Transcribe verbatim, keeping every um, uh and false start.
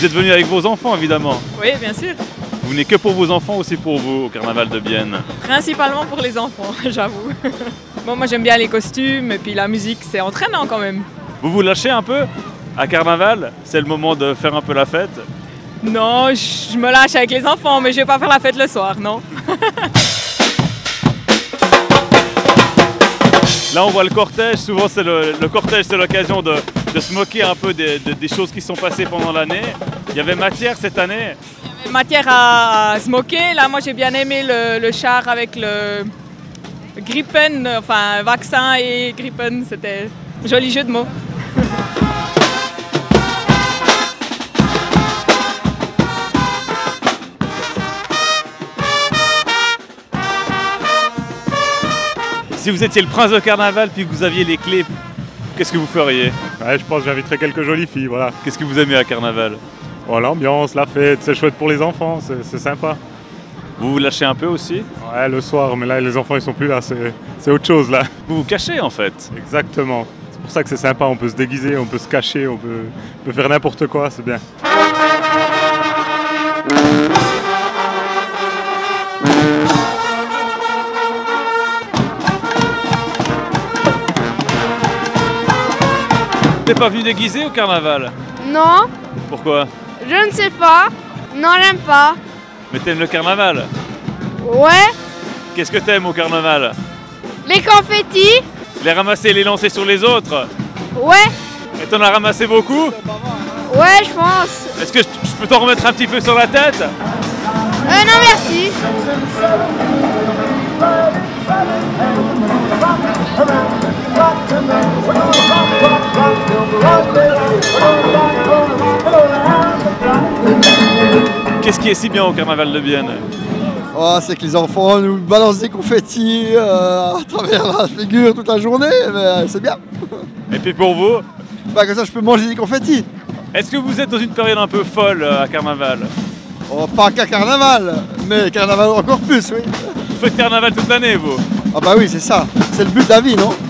Vous êtes venu avec vos enfants, évidemment. Oui, bien sûr. Vous venez que pour vos enfants, aussi pour vous, au carnaval de Bienne? Principalement pour les enfants, j'avoue. Bon, moi j'aime bien les costumes et puis la musique, c'est entraînant quand même. Vous vous lâchez un peu à carnaval? C'est le moment de faire un peu la fête? Non, je me lâche avec les enfants, mais je vais pas faire la fête le soir, non. Là, on voit le cortège. Souvent, c'est le, le cortège, c'est l'occasion de, de se moquer un peu des, de, des choses qui sont passées pendant l'année. Il y avait matière cette année. Il y avait matière à, à se moquer. Là, moi, j'ai bien aimé le, le char avec le Gripen, enfin, vaccin et Gripen. C'était un joli jeu de mots. Si vous étiez le prince de carnaval puis que vous aviez les clés, qu'est-ce que vous feriez? Ouais, je pense que j'inviterais quelques jolies filles, voilà. Qu'est-ce que vous aimez à carnaval? Oh, l'ambiance, la fête, c'est chouette pour les enfants, c'est sympa. Vous vous lâchez un peu aussi? Ouais, le soir, mais là, les enfants, ils sont plus là, c'est autre chose, là. Vous vous cachez, en fait? Exactement. C'est pour ça que c'est sympa, on peut se déguiser, on peut se cacher, on peut, on peut faire n'importe quoi, c'est bien. T'es pas venu déguisé au carnaval? Non, Pourquoi? je ne sais pas. Non, j'aime pas. Mais t'aimes le carnaval? Ouais, Qu'est-ce que t'aimes au carnaval? les confettis. Les ramasser et les lancer sur les autres? Ouais, Et t'en as ramassé beaucoup? ouais, je pense. Est-ce que je je peux t'en remettre un petit peu sur la tête? Euh, non, merci. Qu'est-ce qui est si bien au carnaval de Bienne? Oh, c'est que les enfants nous balancent des confettis euh, à travers la figure toute la journée, mais c'est bien. Et puis pour vous? Bah, comme ça, je peux manger des confettis. Est-ce que vous êtes dans une période un peu folle euh, à carnaval? Oh, pas qu'à carnaval, mais carnaval encore plus, oui. Vous faites carnaval toute l'année, vous? Ah bah oui, c'est ça. C'est le but de la vie, non?